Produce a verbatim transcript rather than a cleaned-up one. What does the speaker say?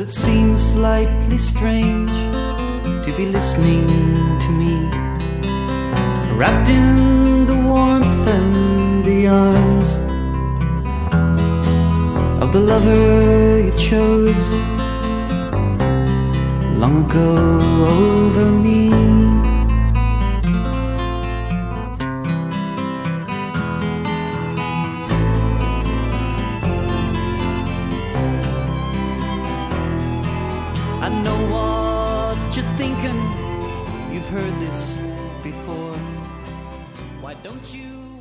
it seems slightly strange to be listening to me, wrapped in the warmth and the arms of the lover you chose long ago over me. I know what you're thinking, you've heard this before. Why don't you